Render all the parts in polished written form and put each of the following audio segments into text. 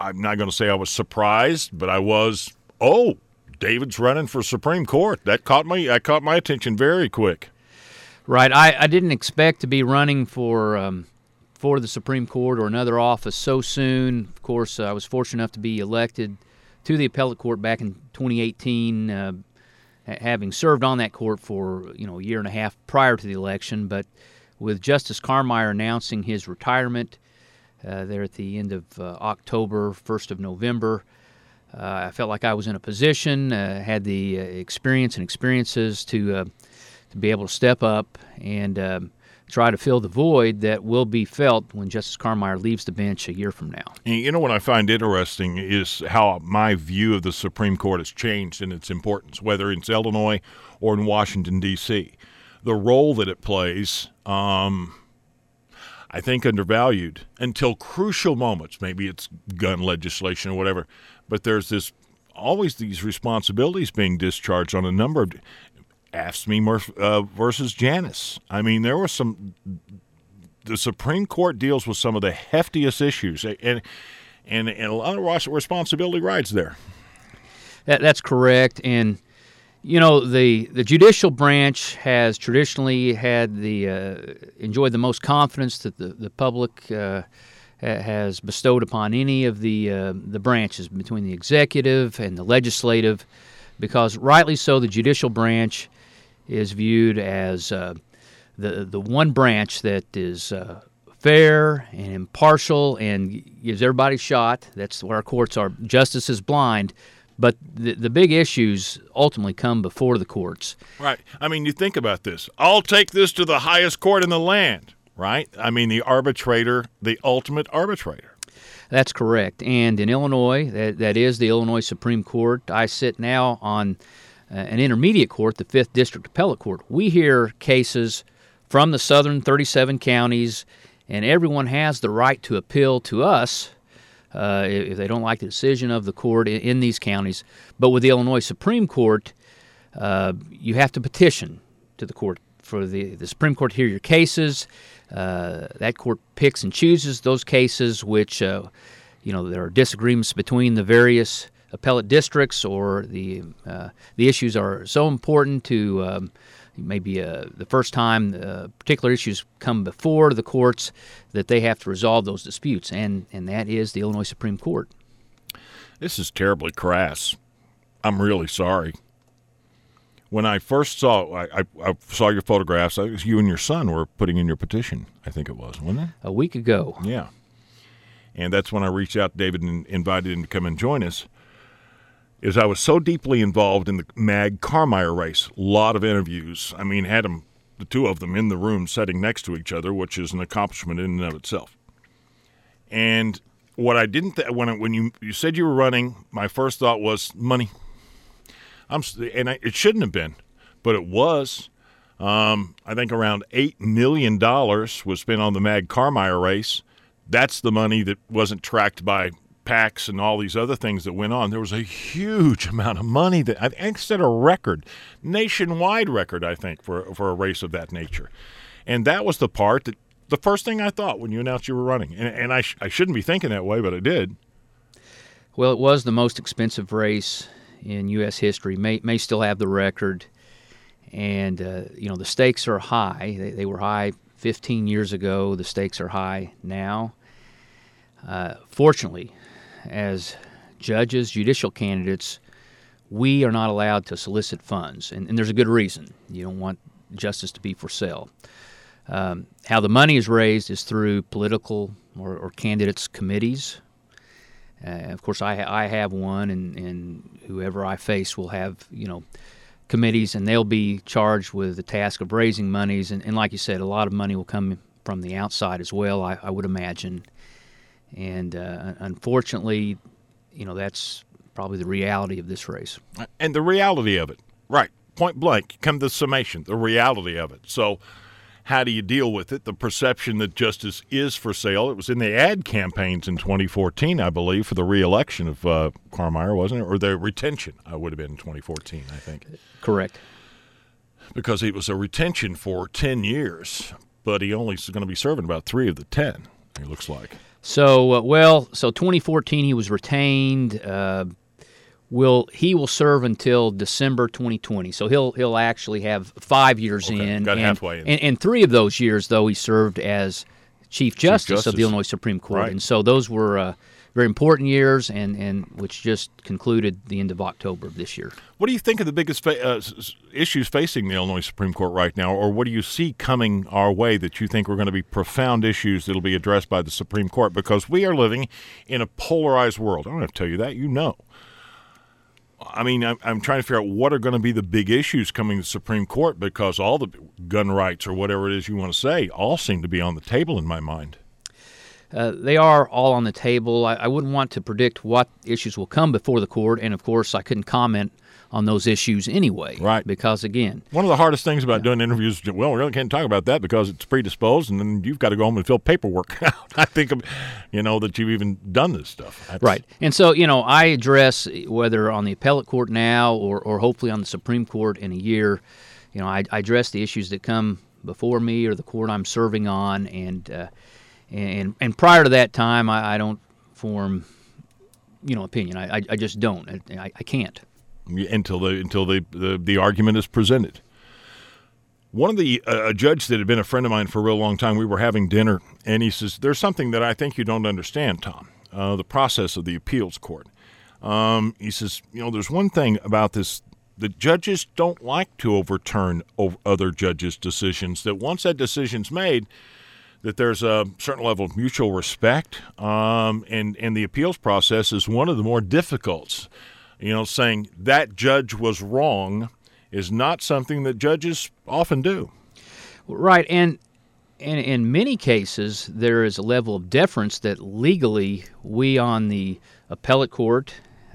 I'm not going to say I was surprised, but I was, oh, David's running for Supreme Court. That caught my attention very quick. Right. I didn't expect to be running for the Supreme Court or another office so soon. Of course, I was fortunate enough to be elected to the appellate court back in 2018, having served on that court for a year and a half prior to the election. But with Justice Carmeier announcing his retirement there at the end of October, 1st of November, I felt like I was in a position, had the experiences to be able to step up and try to fill the void that will be felt when Justice Carmeier leaves the bench a year from now. You know what I find interesting is how my view of the Supreme Court has changed in its importance, whether it's Illinois or in Washington, D.C. The role that it plays, I think, undervalued until crucial moments. Maybe it's gun legislation or whatever, but there's always these responsibilities being discharged on a number of AFSCME versus Janus. I mean, there was the Supreme Court deals with some of the heftiest issues, and a lot of responsibility rides there. That's correct, and the judicial branch has traditionally had enjoyed the most confidence that the public has bestowed upon any of the branches between the executive and the legislative, because rightly so, the judicial branch is viewed as the one branch that is fair and impartial and gives everybody a shot. That's where our courts are. Justice is blind, but the big issues ultimately come before the courts. Right. I mean, you think about this. I'll take this to the highest court in the land, right? I mean, the arbitrator, the ultimate arbitrator. That's correct. And in Illinois, that is the Illinois Supreme Court. I sit now on an intermediate court, the 5th District Appellate Court. We hear cases from the southern 37 counties, and everyone has the right to appeal to us if they don't like the decision of the court in these counties. But with the Illinois Supreme Court, you have to petition to the court for the Supreme Court to hear your cases. That court picks and chooses those cases which, there are disagreements between the various appellate districts, or the issues are so important to maybe the first time particular issues come before the courts that they have to resolve those disputes, and that is the Illinois Supreme Court. This is terribly crass. I'm really sorry. When I first saw your photographs, it was you and your son were putting in your petition, I think it was, wasn't it? A week ago. Yeah. And that's when I reached out to David and invited him to come and join us. Is I was so deeply involved in the Mag-Carmeier race, a lot of interviews. I mean, had the two of them in the room sitting next to each other, which is an accomplishment in and of itself. And what I didn't when you said you were running, my first thought was money. It shouldn't have been, but it was. I think around $8 million was spent on the Mag-Carmeier race. That's the money that wasn't tracked by PACs and all these other things that went on. There was a huge amount of money that I think set a record, nationwide record, I think, for a race of that nature. And that was the part that the first thing I thought when you announced you were running. And I shouldn't be thinking that way, but I did. Well, it was the most expensive race in U.S. history, may still have the record. And, the stakes are high. They were high 15 years ago. The stakes are high now. Fortunately, as judges, judicial candidates, we are not allowed to solicit funds. And there's a good reason. You don't want justice to be for sale. How the money is raised is through political or candidates' committees. Of course, I have one, and whoever I face will have, committees, and they'll be charged with the task of raising monies. And like you said, a lot of money will come from the outside as well, I would imagine. And unfortunately, that's probably the reality of this race. And the reality of it, right, point blank, come the summation, the reality of it. So how do you deal with it? The perception that justice is for sale. It was in the ad campaigns in 2014, I believe, for the re-election of Carmeier, wasn't it? Or the retention, would have been in 2014, I think. Correct. Because it was a retention for 10 years, but he only is going to be serving about 3 of the 10, it looks like. So 2014 he was retained. He will serve until December 2020. So he'll actually have 5 years in. Got halfway in. And 3 of those years, though, he served as Chief Justice of the Illinois Supreme Court. Right. And so those were very important years, and which just concluded the end of October of this year. What do you think of the biggest issues facing the Illinois Supreme Court right now, or what do you see coming our way that you think are going to be profound issues that will be addressed by the Supreme Court? Because we are living in a polarized world. I don't have to tell you that. You know. I mean, I'm trying to figure out what are going to be the big issues coming to the Supreme Court, because all the gun rights or whatever it is you want to say all seem to be on the table in my mind. They are all on the table. I wouldn't want to predict what issues will come before the court, and of course I couldn't comment on those issues anyway. Right. Because, again, one of the hardest things about doing interviews, well, we really can't talk about that because it's predisposed, and then you've got to go home and fill paperwork out. I think, that you've even done this stuff. Right. And so, I address, whether on the appellate court now or hopefully on the Supreme Court in a year, I address the issues that come before me or the court I'm serving on, and prior to that time, I don't form, opinion. I just don't. I can't. Until the argument is presented. One of the a judge that had been a friend of mine for a real long time, we were having dinner, and he says, "There's something that I think you don't understand, Tom. The process of the appeals court." He says, "There's one thing about this: the judges don't like to overturn other judges' decisions. That once that decision's made, that there's a certain level of mutual respect, and the appeals process is one of the more difficult. Saying that judge was wrong is not something that judges often do." Right, and in many cases, there is a level of deference that legally we on the appellate court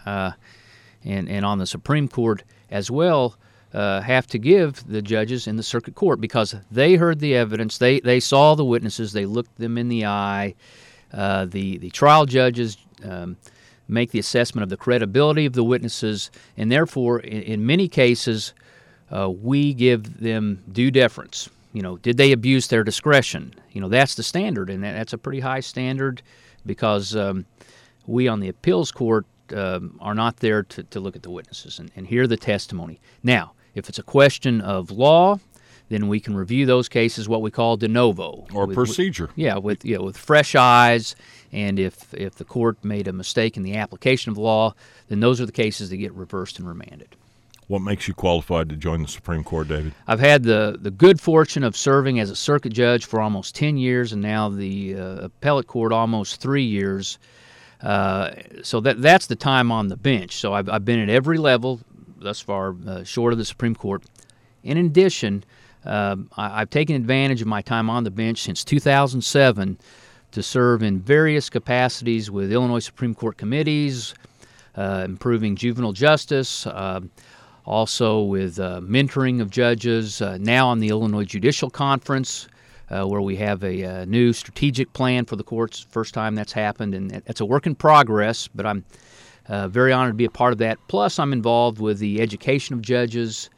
and on the Supreme Court as well have to give the judges in the circuit court, because they heard the evidence, they saw the witnesses, they looked them in the eye. The trial judges make the assessment of the credibility of the witnesses, and therefore, in many cases, we give them due deference. Did they abuse their discretion? That's the standard, and that's a pretty high standard, because we on the appeals court are not there to look at the witnesses and hear the testimony. Now, if it's a question of law, then we can review those cases, what we call de novo. Or procedure. With fresh eyes, and if the court made a mistake in the application of law, then those are the cases that get reversed and remanded. What makes you qualified to join the Supreme Court, David? I've had the good fortune of serving as a circuit judge for almost 10 years, and now the appellate court almost 3 years. So that's the time on the bench. So I've been at every level thus far, short of the Supreme Court. In addition, I've taken advantage of my time on the bench since 2007 to serve in various capacities with Illinois Supreme Court committees, improving juvenile justice, also with mentoring of judges, now on the Illinois Judicial Conference, where we have a new strategic plan for the courts. First time that's happened, and it's a work in progress, but I'm very honored to be a part of that. Plus, I'm involved with the education of judges.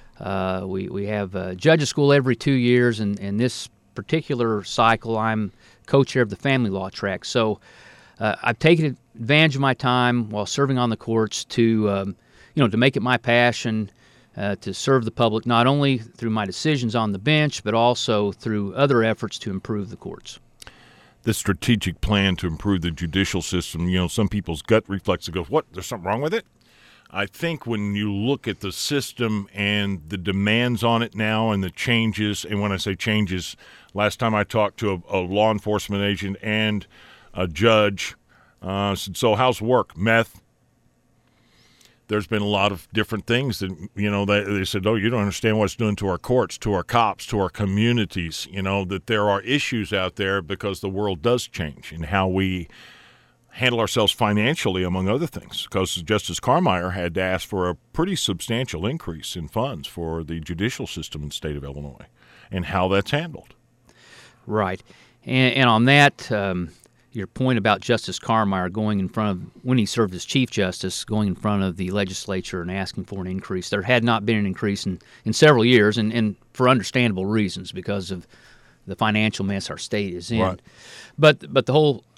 We have judges school every 2 years, and this particular cycle, I'm co-chair of the family law track. So I've taken advantage of my time while serving on the courts to make it my passion to serve the public, not only through my decisions on the bench, but also through other efforts to improve the courts. The strategic plan to improve the judicial system, some people's gut reflex goes, "What? There's something wrong with it?" I think when you look at the system and the demands on it now and the changes, and when I say changes, last time I talked to a law enforcement agent and a judge, said, "So how's work? Meth?" There's been a lot of different things that, they said, "Oh, you don't understand what it's doing to our courts, to our cops, to our communities," that there are issues out there because the world does change in how we handle ourselves financially, among other things, because Justice Carmeier had to ask for a pretty substantial increase in funds for the judicial system in the state of Illinois and how that's handled. Right. And on that, your point about Justice Carmeier going in front of, when he served as Chief Justice, going in front of the legislature and asking for an increase. There had not been an increase in several years, and for understandable reasons, because of the financial mess our state is in. Right. But the whole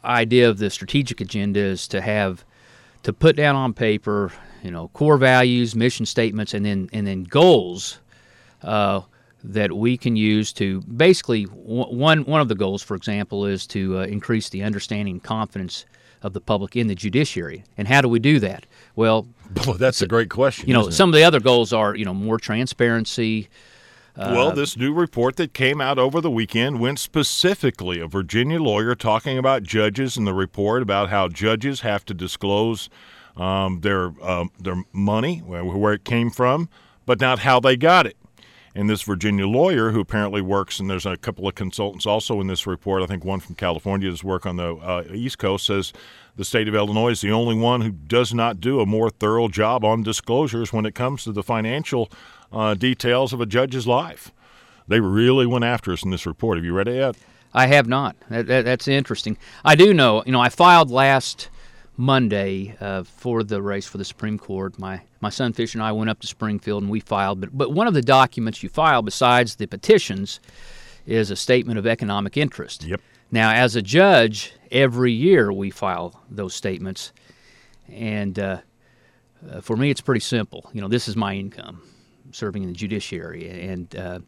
idea of the strategic agenda is to put down on paper, core values, mission statements, and then goals that we can use to basically one of the goals, for example, is to increase the understanding and confidence of the public in the judiciary. And how do we do that? Well, that's a great question. Some of the other goals are more transparency. Well, this new report that came out over the weekend went specifically a Virginia lawyer talking about judges in the report about how judges have to disclose their money, where it came from, but not how they got it. And this Virginia lawyer, who apparently works, and there's a couple of consultants also in this report, I think one from California does work on the East Coast, says the state of Illinois is the only one who does not do a more thorough job on disclosures when it comes to the financial details of a judge's life. They really went after us in this report. Have you read it yet? I have not. That's interesting. I do know. I filed last Monday for the race for the Supreme Court. My son Fisher and I went up to Springfield and we filed. But one of the documents you file besides the petitions is a statement of economic interest. Yep. Now, as a judge, every year we file those statements, and for me, it's pretty simple. This is my income, serving in the judiciary, and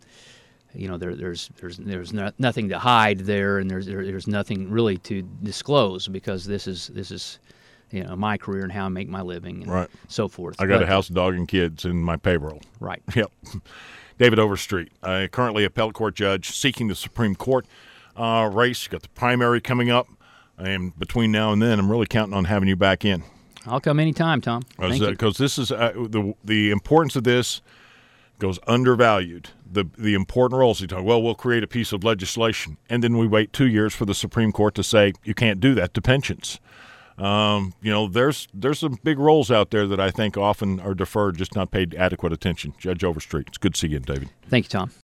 there's nothing to hide there, and there's nothing really to disclose because this is my career and how I make my living and right. so forth. I got a house, dog, and kids in my payroll. Right. Yep. David Overstreet, currently appellate court judge seeking the Supreme Court race. You got the primary coming up, and between now and then, I'm really counting on having you back in. I'll come anytime, Tom. Thank you. Because this is the importance of this goes undervalued. The important roles. You talk, we'll create a piece of legislation, and then we wait 2 years for the Supreme Court to say you can't do that to pensions. There's some big roles out there that I think often are deferred, just not paid adequate attention. Judge Overstreet, it's good to see you again, David. Thank you, Tom.